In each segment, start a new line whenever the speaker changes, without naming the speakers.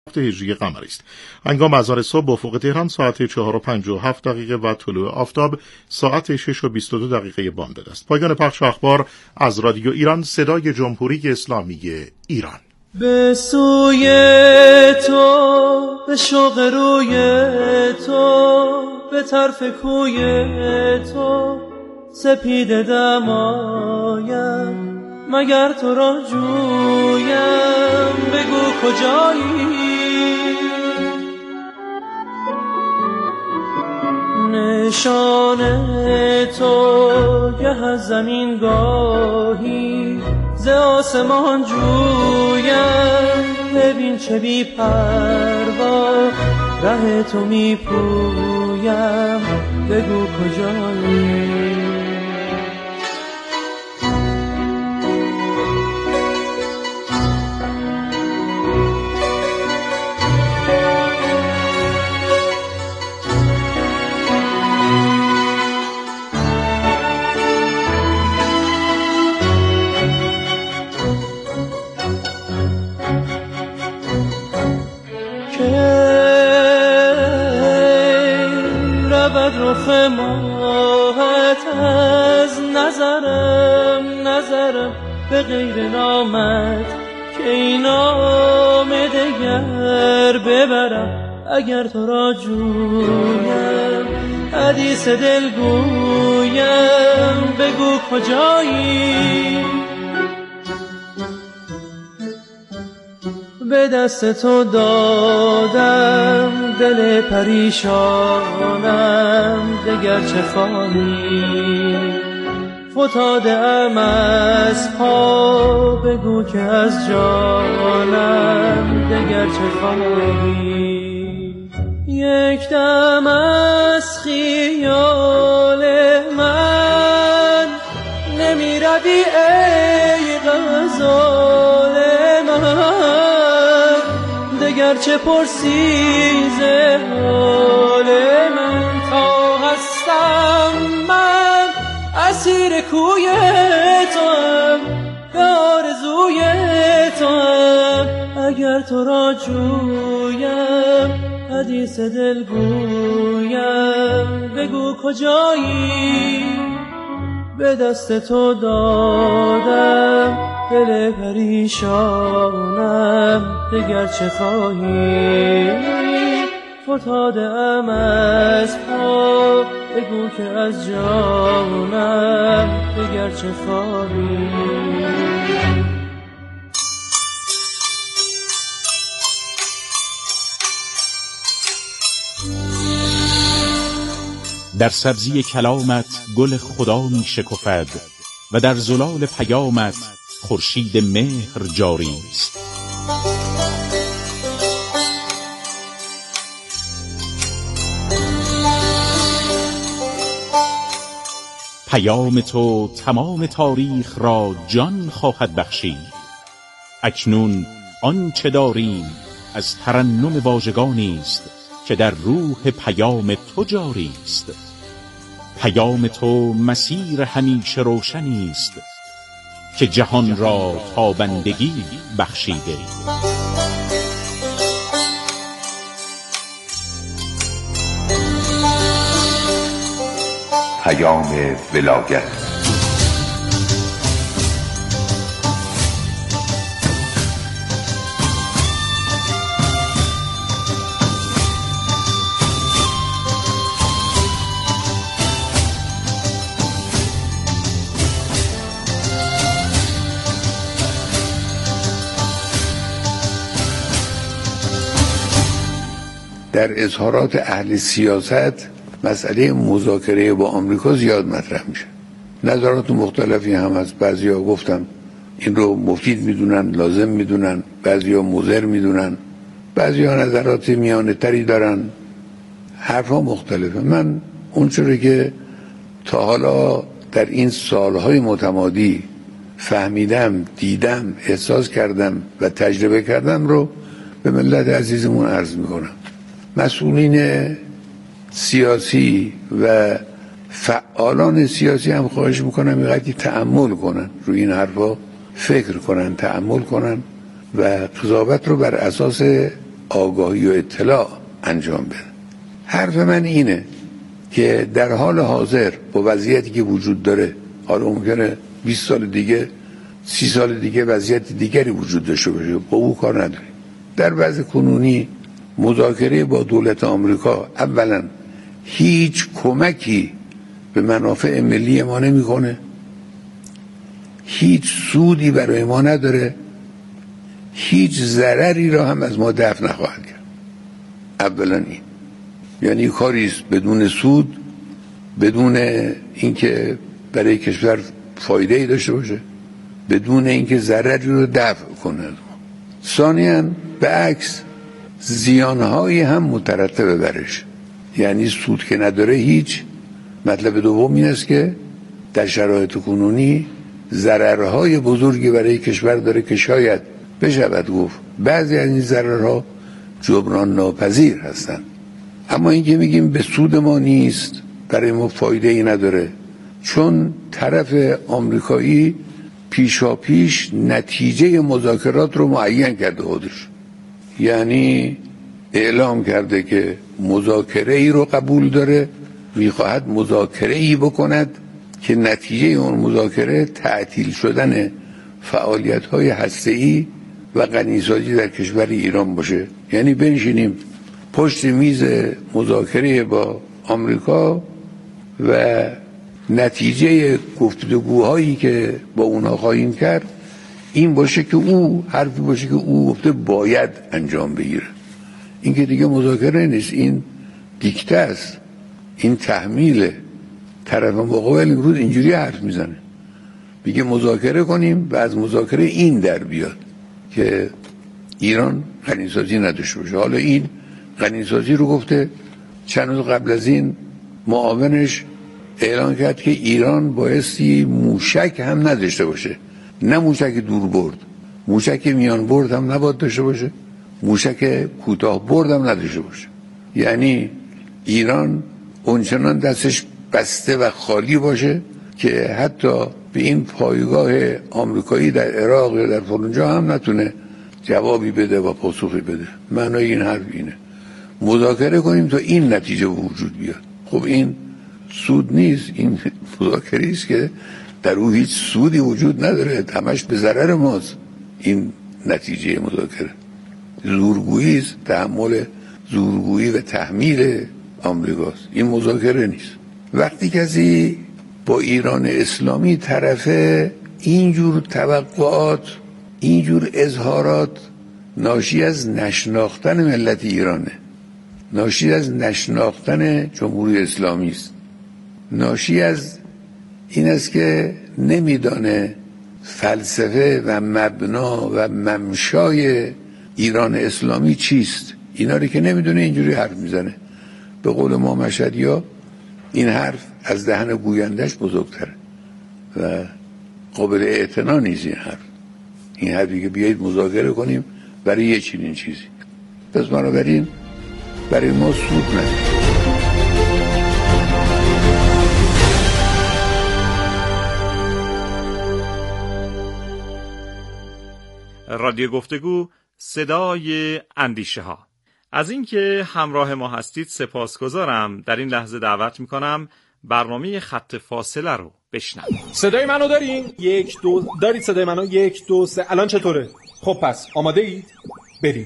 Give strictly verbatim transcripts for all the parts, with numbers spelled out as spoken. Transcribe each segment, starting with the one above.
هجری قمری است. هنگام اذان صبح به افق تهران ساعت چهار و پنجاه و هفت دقیقه و طلوع آفتاب ساعت شش و بیست و دو دقیقه بامداد است. پایان پخش اخبار از رادیو ایران، صدای جمهوری اسلامی ایران.
به سوی تو، به شوق روی تو، به طرف کوی تو، سپیده دمایم مگر تو را جویم، بگو کجایی؟ نشان تو گه از زمین گاهی ز آسمان جویم، ببین چه بی پروا ره تو می پویم، بگو کجایی؟ رخ ماهت از نظرم نظرم به غیر نامت که این نام دگر ببرم، اگر تو را جویم حدیث دل گویم، بگو کجایی؟ به دست تو دادم دل پریشانم، دگر چه خواهی؟ فتاده ام از پا، بگو که از جانم دگر چه خواهی؟ یک دم از خیال من نمی روی ای غزال من، دگر چه پرسی ز حال من؟ تا هستم من اسیر کوی توام، به آرزوی توام، اگر تو را جویم حدیث دل گویم، بگو کجایی؟ به دست تو دادم دل پریشانم، دگر چه خواهی؟ فتاده ام از پا، بگو که از جانم دگر چه خواهی؟
در سبزی کلامت گل خدا می شکفد و در زلال پیامت خورشید مهر جاری است. پیام تو تمام تاریخ را جان خواهد بخشید. اکنون آنچه داریم از ترنم واژگانی است که در روح پیام تو جاری است. پیام تو مسیر همیشه روشنی است که جهان را تابندگی بخشیده.
پیام ولایت.
در اظهارات اهل سیاست مسئله مذاکره با آمریکا زیاد مطرح میشه. نظرات مختلفی هم از بعضیا گفتم این رو مفید میدونن، لازم میدونن، بعضیا مضر میدونن، بعضیا نظرات میانه تری دارن، حرفا مختلفه. من اون چیزی که تا حالا در این سالهای متمادی فهمیدم، دیدم، احساس کردم و تجربه کردم رو به ملت عزیزمون عرض میکنم. مسئولین سیاسی و فعالان سیاسی هم خواهش میکنم اینقدر تأمل کنن روی این حرفا، فکر کنن، تأمل کنن و قضاوت رو بر اساس آگاهی و اطلاع انجام بده. حرف من اینه که در حال حاضر با وضعیتی که وجود داره، حالا ممکنه بیست سال دیگه، سی سال دیگه وضعیت دیگری وجود داشته باشه، با او کار نداریم. در وضع کنونی مذاکره با دولت آمریکا اولا هیچ کمکی به منافع ملی ما نمیکنه، هیچ سودی برای ما نداره، هیچ ضرری را هم از ما دفع نخواهد کرد. اولا این یعنی کاری است بدون سود، بدون اینکه برای کشور فایده ای داشته باشه، بدون اینکه ضرری رو دفع کنه. ثانیاً به عکس زیانهایی هم مترتب برش، یعنی سود که نداره هیچ. مطلب دوم این است که در شرایط کنونی ضررهای بزرگی برای کشور داره که شاید بشود گفت بعضی از این ضررها جبران ناپذیر هستند. اما این که میگیم به سود ما نیست، برای ما فایده ای نداره، چون طرف آمریکایی پیشا پیش نتیجه مذاکرات رو معین کرده خودش، یعنی اعلام کرده که مذاکره ای رو قبول داره، میخواهد مذاکره ای بکند که نتیجه اون مذاکره تعطیل شدن فعالیت های هسته‌ای و غنیسازی در کشور ایران باشه. یعنی بنشینیم پشت میز مذاکره با آمریکا و نتیجه گفتگوهایی که با اونها خواهیم کرد این باشه که او حرفی باشه که او گفته باید انجام بگیره. این که دیگه مذاکره نیست، این دیکته است، این تحمیله. طرف مقابل امروز اینجوری حرف میزنه، میگه مذاکره کنیم و از مذاکره این در بیاد که ایران غنیسازی نداشته باشه. حالا این غنیسازی رو گفته، چند روز قبل از این معاونش اعلان کرد که ایران بایستی موشک هم نداشته باشه، نه موشک دور برد، موشک میان برد هم نباید داشته باشه، موشک کوتاه برد هم نداشته باشه. یعنی ایران اونچنان دستش بسته و خالی باشه که حتی به این پایگاه آمریکایی در عراق یا در فلانجا هم نتونه جوابی بده و پاسخی بده. معنای این حرف اینه مذاکره کنیم تا این نتیجه وجود بیاد. خب این سود نیست، این مذاکره است که در او هیچ سودی وجود نداره، همش به ضرر ماست. این نتیجه مذاکره زورگویی است، تحمل زورگویی و تحمیل آمریکاست. این مذاکره نیست. وقتی کسی با ایران اسلامی طرفه، اینجور توقعات، اینجور اظهارات ناشی از نشناختن ملت ایرانه، ناشی از نشناختن جمهوری اسلامی است، ناشی از این است که نمیدانه فلسفه و مبنا و ممشای ایران اسلامی چیست. اینا رو که نمیدونه اینجوری حرف میزنه. به قول ما مشهدی‌ها این حرف از دهن گویندش بزرگتره و قابل اعتنا نیست. این حرف این حرفی که بیایید مذاکره کنیم برای یه چنین چیزی، پس بنابراین برای ما سود نداره.
رادیو گفتگو، صدای اندیشه ها. از اینکه همراه ما هستید سپاسگزارم. در این لحظه دعوت میکنم برنامه خط فاصله رو بشنوید.
صدای منو دارین؟ یک دو دارید صدای منو؟ یک دو سه. الان چطوره؟ خب پس آماده اید؟ بریم.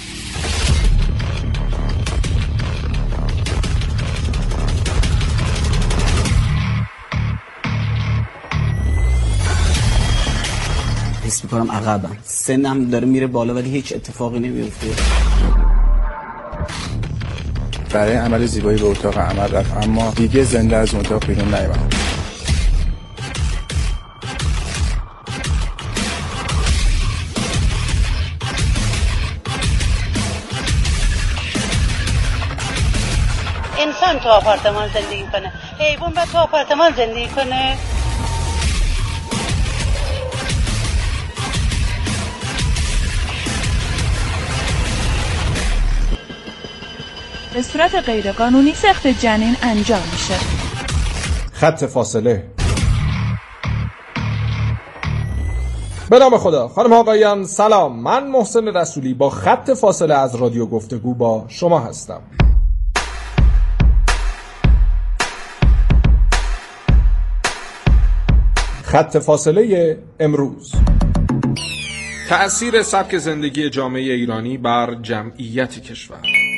حس میکنم عقبم، سنم داره میره بالا ولی هیچ اتفاقی نمیفته.
برای عمل زیبایی به اتاق عمل رفت اما دیگه زنده از اتاق بیرون نیامد.
انسان تو آپارتمان زندگی کنه، حیوان باید تو آپارتمان زندگی کنه.
به صورت غیرقانونی سخت جنین انجام میشه.
خط فاصله. به نام خدا. خانم آقایان سلام، من محسن رسولی با خط فاصله از رادیو گفتگو با شما هستم. خط فاصله امروز: تأثیر سبک زندگی جامعه ایرانی بر جمعیت کشور.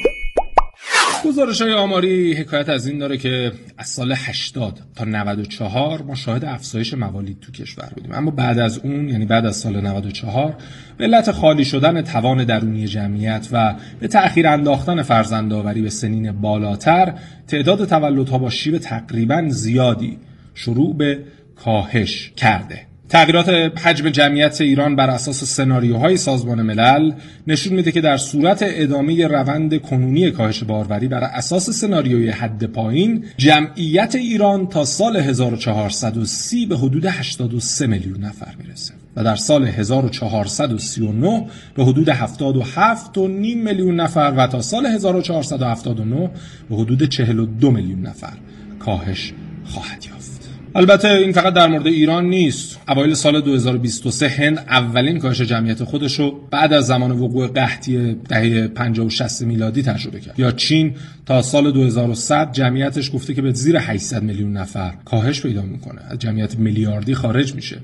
گزارش‌های آماری حکایت از این داره که از سال هشتاد تا نود و چهار ما شاهد افزایش موالید تو کشور بودیم، اما بعد از اون، یعنی بعد از سال نود و چهار، به علت خالی شدن توان درونی جمعیت و به تأخیر انداختن فرزندآوری به سنین بالاتر، تعداد تولدها با شیب تقریباً زیادی شروع به کاهش کرده. تغییرات حجم جمعیت ایران بر اساس سناریوهای سازمان ملل نشون میده که در صورت ادامه روند کنونی کاهش باروری بر اساس سناریوی حد پایین، جمعیت ایران تا سال هزار و چهارصد و سی به حدود هشتاد و سه میلیون نفر میرسه و در سال هزار و چهارصد و سی و نه به حدود هفتاد و هفت و نیم میلیون نفر و تا سال هزار و چهارصد و هفتاد و نه به حدود چهل و دو میلیون نفر کاهش خواهد یافت. البته این فقط در مورد ایران نیست. اوایل سال دو هزار و بیست و سه هند اولین کاهش جمعیت خودش رو بعد از زمان وقوع قحطی دهه پنجاه و شصت میلادی تجربه کرد. یا چین تا سال دو هزار و صد جمعیتش گفته که به زیر هشتصد میلیون نفر کاهش پیدا میکنه، از جمعیت میلیاردی خارج میشه.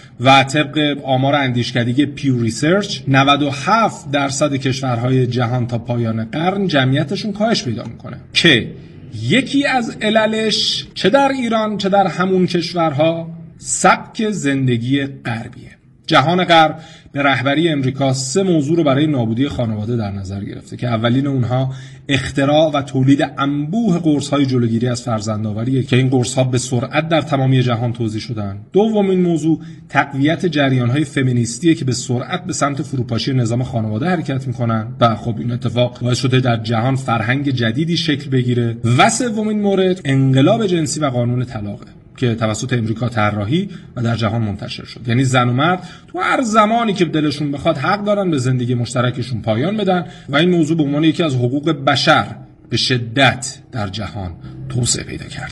و طبق آمار اندیشکدگی پیو ریسرچ نود و هفت درصد کشورهای جهان تا پایان قرن جمعیتشون کاهش پیدا میکنه که یکی از عللش چه در ایران چه در همون کشورها سبک زندگی غربیه. جهان غرب به رهبری امریکا سه موضوع رو برای نابودی خانواده در نظر گرفته که اولین اونها اختراع و تولید انبوه قرص‌های جلوگیری از فرزندآوریه که این قرص‌ها به سرعت در تمامی جهان توزیع شدن. دومین موضوع تقویت جریان‌های فمینیستیه که به سرعت به سمت فروپاشی نظام خانواده حرکت می‌کنن و خب این اتفاق باعث شده در جهان فرهنگ جدیدی شکل بگیره. و سومین مورد انقلاب جنسی و قانون طلاقه که توسط امریکا طراحی و در جهان منتشر شد. یعنی زن و مرد تو هر زمانی که دلشون بخواد حق دارن به زندگی مشترکشون پایان بدن و این موضوع به عنوان یکی از حقوق بشر به شدت در جهان توسعه پیدا کرده.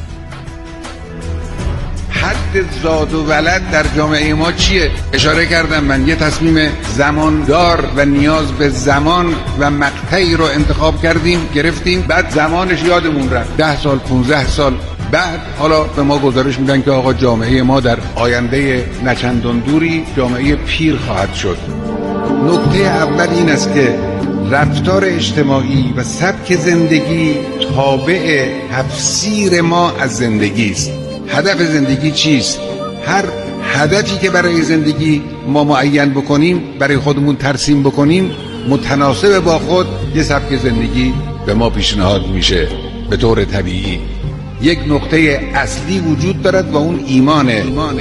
حد زاد و ولد در جامعه ما چیه؟ اشاره کردم من یه تصمیم زماندار و نیاز به زمان و مقطعی رو انتخاب کردیم، گرفتیم، بعد زمانش یادمون رفت. ده سال پونزده سال بعد حالا به ما گزارش میدن که آقا جامعه ما در آینده نچندان دوری جامعه پیر خواهد شد. نکته اول این است که رفتار اجتماعی و سبک زندگی تابع تفسیر ما از زندگی است. هدف زندگی چیست؟ هر هدفی که برای زندگی ما معین بکنیم، برای خودمون ترسیم بکنیم، متناسب با خود یه سبک زندگی به ما پیشنهاد میشه به طور طبیعی. یک نقطه اصلی وجود دارد و اون ایمانه. ایمانه.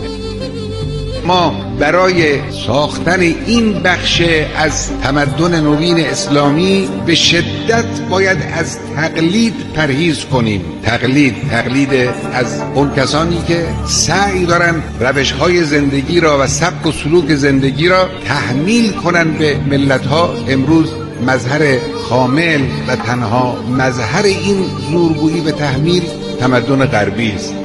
ما برای ساختن این بخش از تمدن نوین اسلامی به شدت باید از تقلید پرهیز کنیم. تقلید تقلید از اون کسانی که سعی دارن روش‌های زندگی را و سبک و سلوک زندگی را تحمیل کنن به ملت‌ها. امروز مظهر کامل و تنها مظهر این زورگویی به تحمیل تمدن غربی است.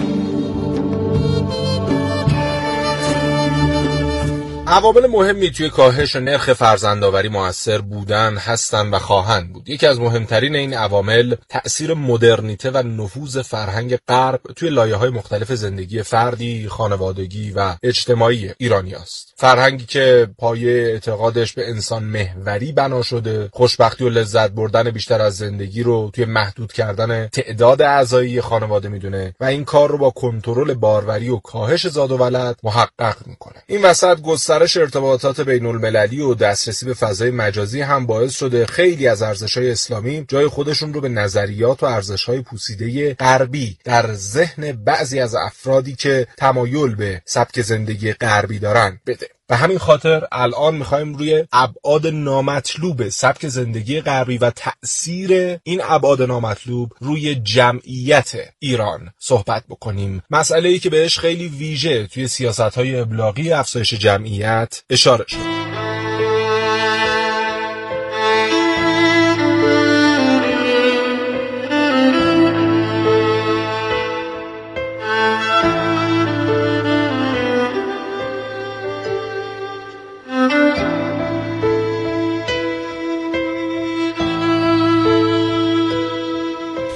عوامل مهمی توی کاهش نرخ فرزندآوری مؤثر بودن، هستن و خواهند بود. یکی از مهمترین این عوامل تأثیر مدرنیته و نفوذ فرهنگ غرب توی لایه‌های مختلف زندگی فردی، خانوادگی و اجتماعی ایرانی است. فرهنگی که پایه اعتقادش به انسان محوری بنا شده، خوشبختی و لذت بردن بیشتر از زندگی رو توی محدود کردن تعداد اعضایی خانواده میدونه و این کار رو با کنترل باروری و کاهش زاد و ولد محقق میکنه. این وسط گسترش ارتباطات بین المللی و دسترسی به فضای مجازی هم باعث شده خیلی از ارزش‌های اسلامی جای خودشون رو به نظریات و ارزش‌های پوسیده غربی در ذهن بعضی از افرادی که تمایل به سبک زندگی غربی دارن بده. به همین خاطر الان میخوایم روی ابعاد نامطلوب سبک زندگی غربی و تأثیر این ابعاد نامطلوب روی جمعیت ایران صحبت بکنیم. مسئله‌ای که بهش خیلی ویژه توی سیاست‌های ابلاغی افزایش جمعیت اشاره شد.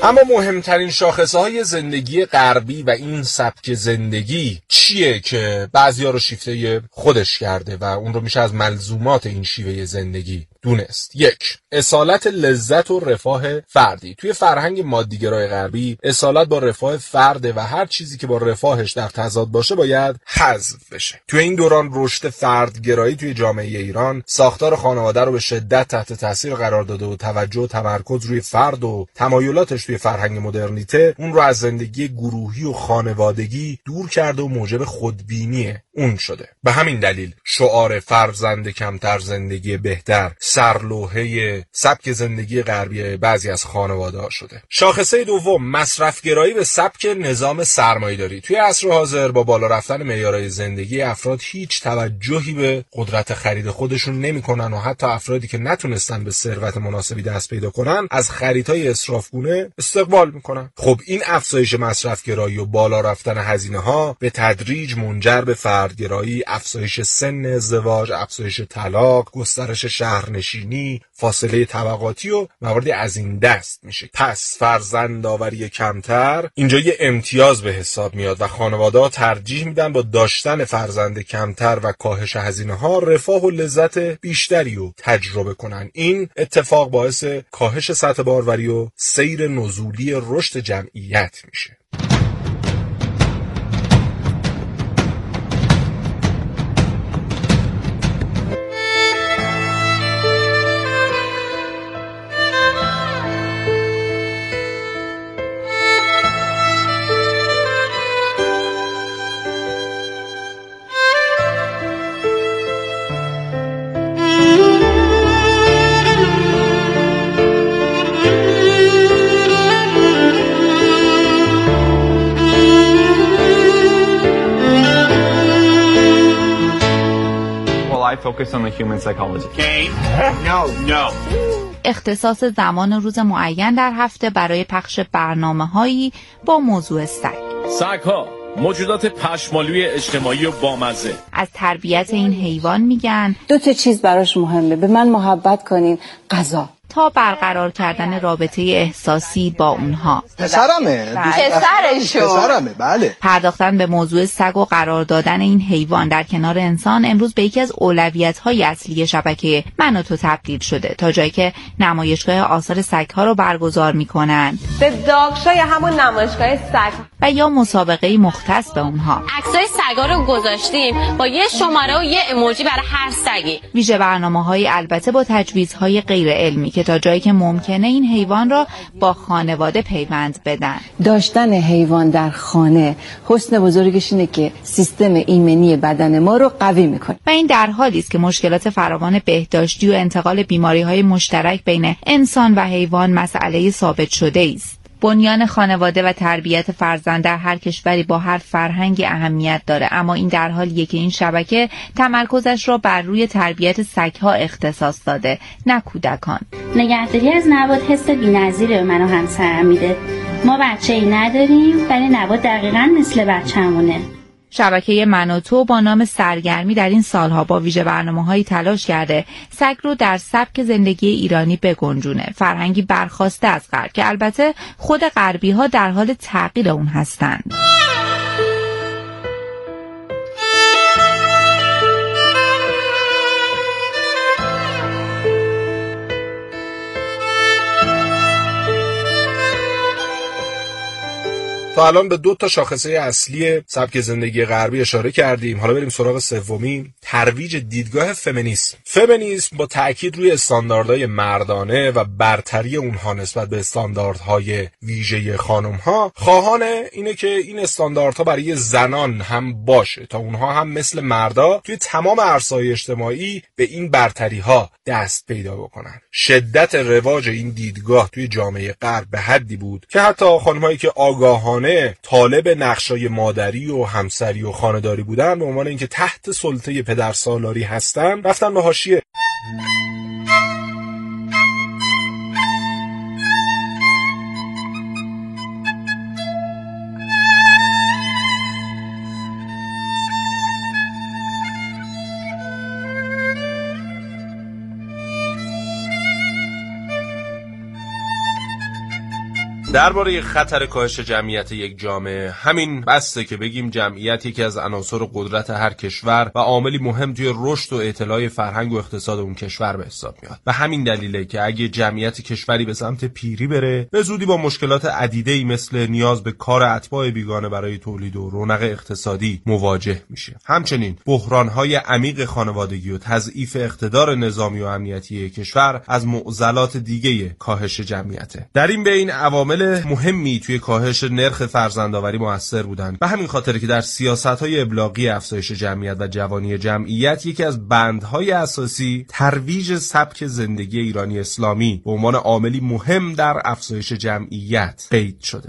اما مهمترین شاخصه‌های زندگی غربی و این سبک زندگی چیه که بعضیا رو شیفته خودش کرده و اون رو میشه از ملزومات این شیوه زندگی دونست؟ یک، اصالت لذت و رفاه فردی. توی فرهنگ مادیگرای غربی اصالت با رفاه فرده و هر چیزی که با رفاهش در تضاد باشه باید حذف بشه. توی این دوران رشد فردگرایی توی جامعه ایران ساختار خانواده رو به شدت تحت تاثیر قرار داده و توجه و تمرکز روی فرد و تمایلاتش توی فرهنگ مدرنیته اون رو از زندگی گروهی و خانوادگی دور کرده و موجب خودبینی اون شده. به همین دلیل شعار فرزند کمتر زندگی بهتر سرلوحه سبک زندگی غربی بعضی از خانواده‌ها شده. شاخصه دوم، مصرفگرایی به سبک نظام سرمایه‌داری. توی عصر حاضر با بالا رفتن معیارهای زندگی افراد هیچ توجهی به قدرت خرید خودشون نمی‌کنن و حتی افرادی که نتونستن به ثروت مناسبی دست پیدا کنن از خریدهای اسرافگونه استقبال می‌کنن. خب این افزایش مصرفگرایی و بالا رفتن هزینه‌ها به تدریج منجر به فردگرایی، افزایش سن ازدواج، افزایش طلاق، گسترش شهرنشینی، فاصله طبقاتی و مواردی از این دست میشه. پس فرزندآوری کمتر اینجا یه امتیاز به حساب میاد و خانواده‌ها ترجیح میدن با داشتن فرزند کمتر و کاهش هزینه‌ها رفاه و لذت بیشتری رو تجربه کنن. این اتفاق باعث کاهش سطح باروری و سیر نزولی رشد جمعیت میشه.
Focus on the human psychology. Game? No, no.
اختصاص زمان روز معین در هفته برای پخش برنامه‌هایی با موضوع سگ.
سگ‌ها موجودات پشمالوی اجتماعی و بامزه.
از تربیت این حیوان میگن
دو تا چیز براش مهمه، به من محبت کنین، غذا،
تا برقرار کردن رابطه احساسی با اونها.
پسرمه
پسرشو
پسرمه بله.
پرداختن به موضوع سگ و قرار دادن این حیوان در کنار انسان امروز به یکی از اولویت‌های اصلی شبکه من و تو تبدیل شده، تا جایی که نمایشگاه آثار سگ‌ها رو برگزار می‌کنن.
به داگ‌شوی همون نمایشگاه سگ
و یا مسابقه مختص به اونها.
عکسای سگا رو گذاشتیم با یه شماره و یه ایموجی برای هر سگی.
ویژه برنامه‌های البته با تجویزهای غیر علمی که تا جایی که ممکنه این حیوان را با خانواده پیوند بدن.
داشتن حیوان در خانه حسن بزرگش اینه که سیستم ایمنی بدن ما رو قوی میکنه
و این در حالی است که مشکلات فراوان بهداشتی و انتقال بیماری‌های مشترک بین انسان و حیوان مسئله ثابت شده است. بنیان خانواده و تربیت فرزند در هر کشوری با هر فرهنگی اهمیت داره، اما این در حالیه که این شبکه تمرکزش را بر روی تربیت سگ‌ها اختصاص داده، نه کودکان.
نگهداری از نبات حس بی‌نظیر به من و همسرم میده. ما بچه‌ای نداریم ولی نبات دقیقاً مثل بچه‌مونه.
شبکه من و تو با نام سرگرمی در این سالها با ویژه برنامه‌هایی تلاش کرده سگ رو در سبک زندگی ایرانی بگنجونه، فرهنگی برخواسته از غرب که البته خود غربی‌ها در حال تغییر اون هستند.
تا الان به دو تا شاخصه اصلی سبک زندگی غربی اشاره کردیم. حالا بریم سراغ سومی، ترویج دیدگاه فمینیسم. فمینیسم با تأکید روی استانداردهای مردانه و برتری اونها نسبت به استانداردهای ویژه خانم‌ها، خواهان اینه که این استانداردها برای زنان هم باشه تا اونها هم مثل مردا توی تمام عرصه‌های اجتماعی به این برتری‌ها دست پیدا بکنن. شدت رواج این دیدگاه توی جامعه غرب به حدی بود که حتی خانم‌هایی که آگاهانه طالب نقشای مادری و همسری و خانه‌داری بودن به عنوان اینکه تحت سلطه پدرسالاری هستن رفتن به حاشیه. درباره خطر کاهش جمعیت یک جامعه، همین بسته که بگیم جمعیت یکی از عناصر قدرت هر کشور و عاملی مهم توی رشد و اطلاع فرهنگ و اقتصاد اون کشور به حساب میاد. و همین دلیله که اگه جمعیت کشوری به سمت پیری بره، به زودی با مشکلات عدیده‌ای مثل نیاز به کار اتباع بیگانه برای تولید و رونق اقتصادی مواجه میشه. همچنین بحران‌های عمیق خانوادگی و تضعیف اقتدار نظامی و امنیتی کشور از معضلات دیگه کاهش جمعیته. در این بین عوامل مهمی توی کاهش نرخ فرزندآوری موثر بودند. به همین خاطر که در سیاست‌های ابلاغی افزایش جمعیت و جوانی جمعیت یکی از بندهای اساسی ترویج سبک زندگی ایرانی اسلامی به عنوان عاملی مهم در افزایش جمعیت قید شده.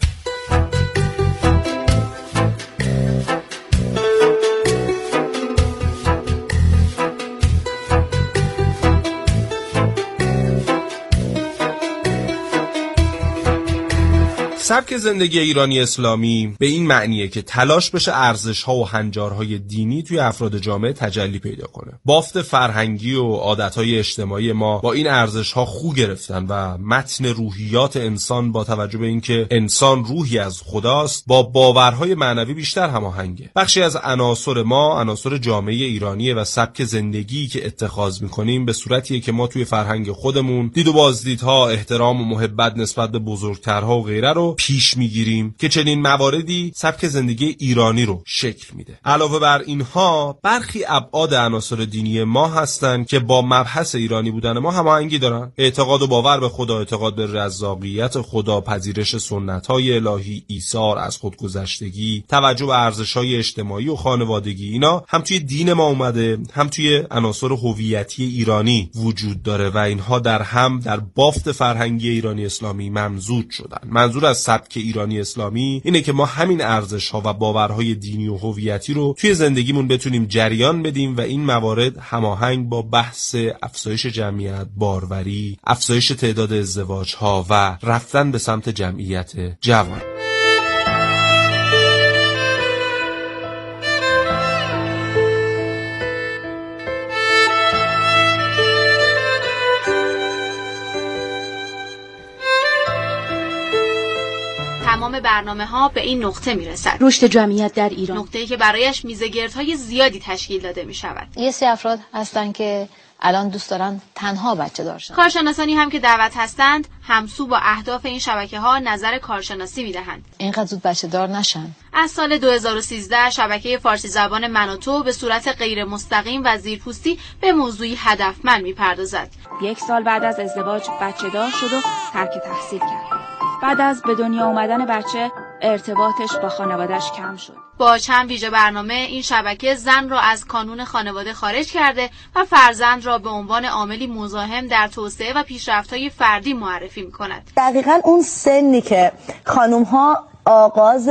سبک زندگی ایرانی اسلامی به این معنیه که تلاش بشه ارزش‌ها و هنجارهای دینی توی افراد جامعه تجلی پیدا کنه. بافت فرهنگی و عادت‌های اجتماعی ما با این ارزش‌ها خو گرفتن و متن روحیات انسان با توجه به اینکه انسان روحی از خداست با باورهای معنوی بیشتر هماهنگه. بخشی از عناصر ما عناصر جامعه ایرانیه و سبک زندگی که اتخاذ می‌کنیم به صورتیه که ما توی فرهنگ خودمون دید و بازدیدها، احترام و محبت نسبت به بزرگترها و غیره رو پیش میگیریم که چنین مواردی سبک زندگی ایرانی رو شکل میده. علاوه بر اینها برخی ابعاد عناصر دینی ما هستن که با مبحث ایرانی بودن ما هماهنگی دارن. اعتقاد و باور به خدا، اعتقاد به رضاقیت خدا، پذیرش سنت‌های الهی، ایثار از خودگذشتگی، توجه به ارزش‌های اجتماعی و خانوادگی، اینا هم توی دین ما اومده، هم توی عناصر هویتی ایرانی وجود داره و اینها در هم در بافت فرهنگی ایرانی اسلامی ممزوج شدن. منظور از سبک ایرانی اسلامی اینه که ما همین ارزش‌ها و باورهای دینی و هویتی رو توی زندگیمون بتونیم جریان بدیم و این موارد هماهنگ با بحث افزایش جمعیت، باروری، افزایش تعداد ازدواج‌ها و رفتن به سمت جمعیت جوان.
تمام برنامه‌ها به این نقطه میرسد.
رشد جمعیت در ایران،
نقطه‌ای که برایش میزگردهای زیادی تشکیل داده میشود.
یه سری افراد هستن که الان دوست دارن تنها بچه دار شن.
کارشناسانی هم که دعوت هستند همسو با اهداف این شبکه‌ها نظر کارشناسی میدهند.
اینقدر زود بچه دار نشن.
از سال دو هزار و سیزده شبکه فارسی زبان من و تو به صورت غیر مستقیم و زیرپوستی به موضوعی هدفمند میپردازد.
یک سال بعد از ازدواج بچه دار شد و ترک تحصیل کرد. بعد از به دنیا اومدن بچه ارتباطش با خانواده‌اش کم شد.
با چند ویژه برنامه این شبکه زن را از کانون خانواده خارج کرده و فرزند را به عنوان عاملی مزاحم در توسعه و پیشرفت‌های فردی معرفی می‌کند.
دقیقاً اون سنی که خانم‌ها آغاز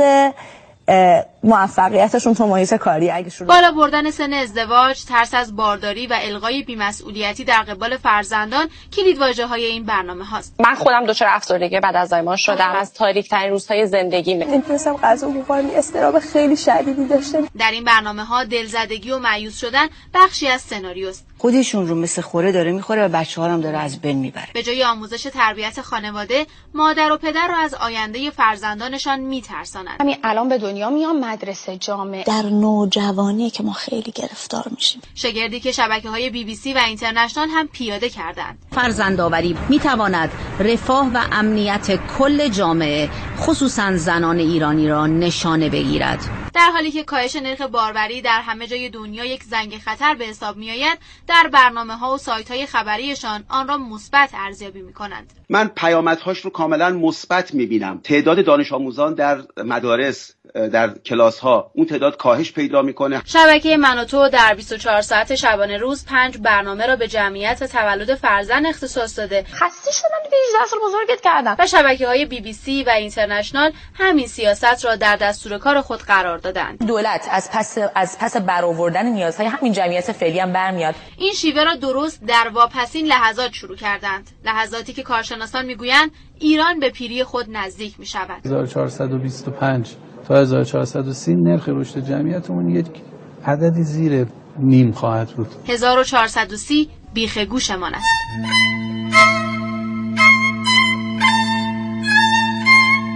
موفقیتشون تو محیط کاری اگه شروع
بالا بردن سن ازدواج، ترس از بارداری و الغای بی‌مسئولیتی در قبال فرزندان کلیدواژه‌های این برنامه هاست.
من خودم دچار افسردگی بعد از زایمان شدم. از تاریک ترین روزهای زندگی
نمی‌تونستم غذا بخورم، استراب خیلی شدیدی داشتم.
در این برنامه‌ها دلزدگی و مایوس شدن بخشی از سناریوست.
خودشون رو مثل خوره داره میخوره و بچه‌ها هم داره از بین میبره.
به جای آموزش تربیت خانواده، مادر و پدر را از آینده فرزندانشان میترسانند.
همین الان به دنیا میام مدرسه، جامعه.
در نوجوانی که ما خیلی گرفتار میشیم.
شگردی که شبکه‌های بی بی سی و اینترنشنال هم پیاده کردند.
فرزندآوری میتواند رفاه و امنیت کل جامعه، خصوصا زنان ایرانی را نشانه بگیرد.
در حالی که کاهش نرخ باروری در همه جای دنیا یک زنگ خطر به حساب میآید، در برنامه‌ها و سایت‌های خبریشان آن را مثبت ارزیابی می‌کنند.
من پیامدهاش رو کاملا مثبت می‌بینم. تعداد دانش آموزان در مدارس، در کلاس‌ها اون تعداد کاهش پیدا می‌کنه.
شبکه من و تو در بیست و چهار ساعت شبانه روز پنج برنامه را به جمعیت و تولد فرزند اختصاص داده.
خسته شدم دیگه، هجده سال بزرگت کردم.
و شبکه‌های بی بی سی و اینترنشنال همین سیاست را در دستور کار خود قرار دادند.
دولت از پس از پس برآوردن نیازهای همین جمعیت فعلی هم برمیاد.
این شیوه را درست در واپسین لحظات شروع کردند. لحظاتی که کارشناسان میگویند ایران به پیری خود نزدیک می‌شود.
هزار و چهارصد و بیست و پنج تا هزار و چهارصد و سی نرخ رشد جمعیتمون یک عددی زیر نیم خواهد بود.
هزار و چهارصد و سی بیخ گوشمان است.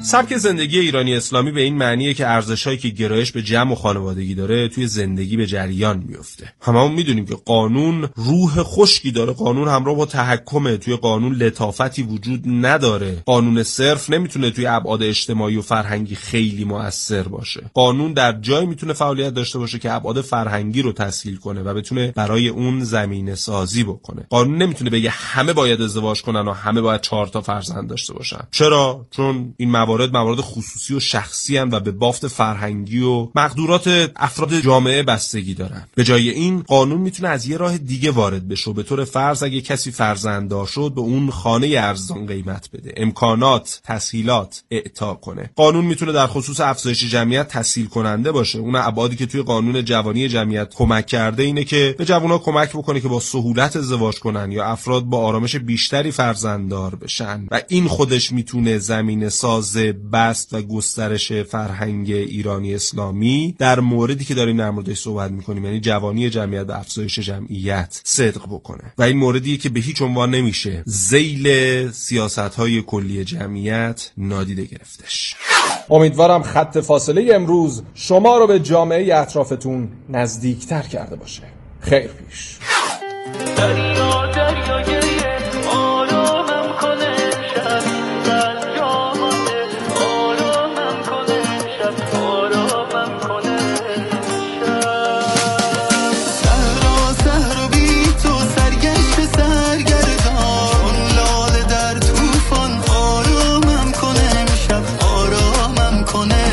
سبک زندگی ایرانی اسلامی به این معنیه که ارزش‌هایی که گرایش به جمع و خانوادگی داره توی زندگی به جریان میفته. هممون میدونیم که قانون روح خشکی داره، قانون همراه با تحکمه، توی قانون لطافتی وجود نداره، قانون صرف نمیتونه توی ابعاد اجتماعی و فرهنگی خیلی مؤثر باشه. قانون در جایی میتونه فعالیت داشته باشه که ابعاد فرهنگی رو تسهیل کنه و بتونه برای اون زمینه سازی بکنه. قانون نمیتونه بگه همه باید ازدواج کنن و همه باید چهار تا فرزند داشته باشن. چرا؟ چون این موارد موارد خصوصی و شخصی هستند و به بافت فرهنگی و مقدورات افراد جامعه بستگی دارن. به جای این قانون میتونه از یه راه دیگه وارد بشه. به طور فرض اگه کسی فرزنددار شد به اون خانه ارزان قیمت بده، امکانات، تسهیلات اعطا کنه. قانون میتونه در خصوص افزایش جمعیت تسهیل کننده باشه. اون ابعادی که توی قانون جوانی جمعیت کمک کرده اینه که به جوونا کمک بکنه که با سهولت ازدواج کنن یا افراد با آرامش بیشتری فرزنددار بشن و این خودش میتونه زمینه ساز بست و گسترش فرهنگ ایرانی اسلامی در موردی که داریم در موردش صحبت میکنیم، یعنی جوانی جمعیت و افزایش جمعیت، صدق بکنه. و این موردیه که به هیچ عنوان نمیشه ذیل سیاست‌های کلی جمعیت نادیده گرفتش.
امیدوارم خط فاصله امروز شما رو به جامعه اطرافتون نزدیکتر کرده باشه. خیر پیش. دریا دریا گریه آرامم کنه شب در جامانه آرامم کنه شب آرامم کنه شب سهرا سهرا بی تو سرگشت سرگردان لاله در توفان آرامم کنه شب آرامم کنه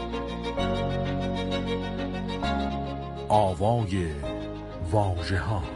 آوای واژه ها.